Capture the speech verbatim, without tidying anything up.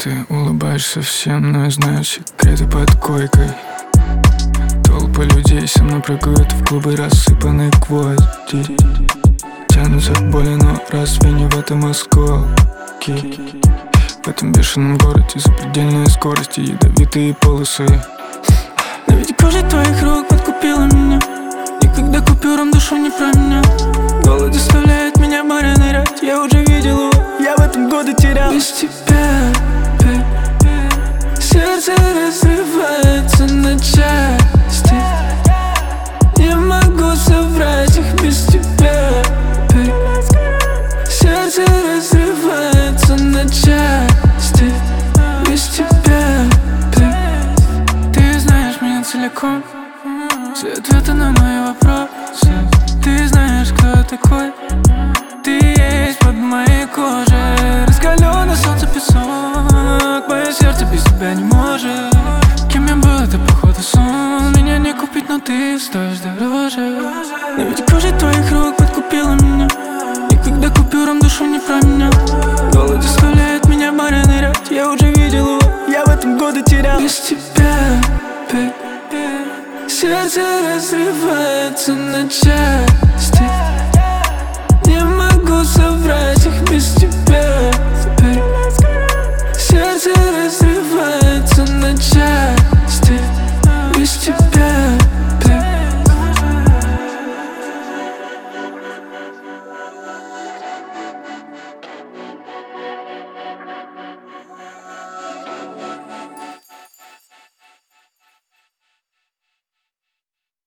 Ты улыбаешься всем, но я знаю секреты под койкой. Толпы людей со мной прыгают в клубы, рассыпанные гвозди. Тянутся к боли, но разве не в этом осколки? В этом бешеном городе запредельные скорости, ядовитые полосы. Но ведь кожа твоих рук подкупила меня, и когда купюрам душу не променял. Голод заставляет меня море нырять, я уже видел его, я в этом годы терял. Без тебя, babe, сердце разрывается на части. Не могу соврать их без тебя, babe. Сердце разрывается на части. Без тебя, babe. Ты знаешь меня целиком, все ответы на мои вопросы. Ты знаешь, кто я такой. Ты есть под моей кожей. Раскаленный солнце песок. Мое сердце без тебя не может. Кем я был, это походу сон. Меня не купить, но ты стоишь дороже. Но ведь кожа твоих рук подкупила меня, и когда купюрам душу не променял. Голод заставляет меня море нырять, я уже видел его, я в этом годы терял. Без тебя, babe, сердце разрывается на части. Не могу соврать их без тебя, babe. Сердце